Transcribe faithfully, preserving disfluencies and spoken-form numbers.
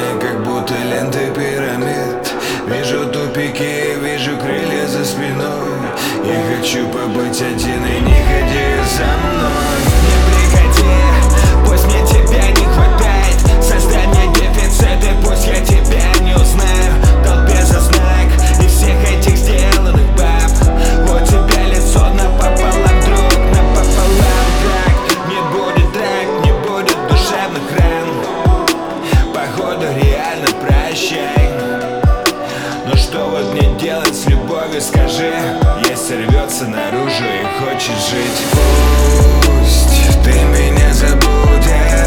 Черные, как будто ленты пирамид. Вижу тупики, вижу крылья за спиной. Я хочу побыть один и не ходи за мной. Не приходи, пусть мне тебя не хватает. Создай мне дефицит и пусть я тебя не узнаю. Толпе за знак и всех этих сделанных баб. Вот тебя лицо напополам, друг, напополам. Так, не будет драк, не будет душевных ран. Походу реально прощай. Но что вот мне делать с любовью, скажи? Если рвется наружу и хочет жить. Пусть ты меня забудешь.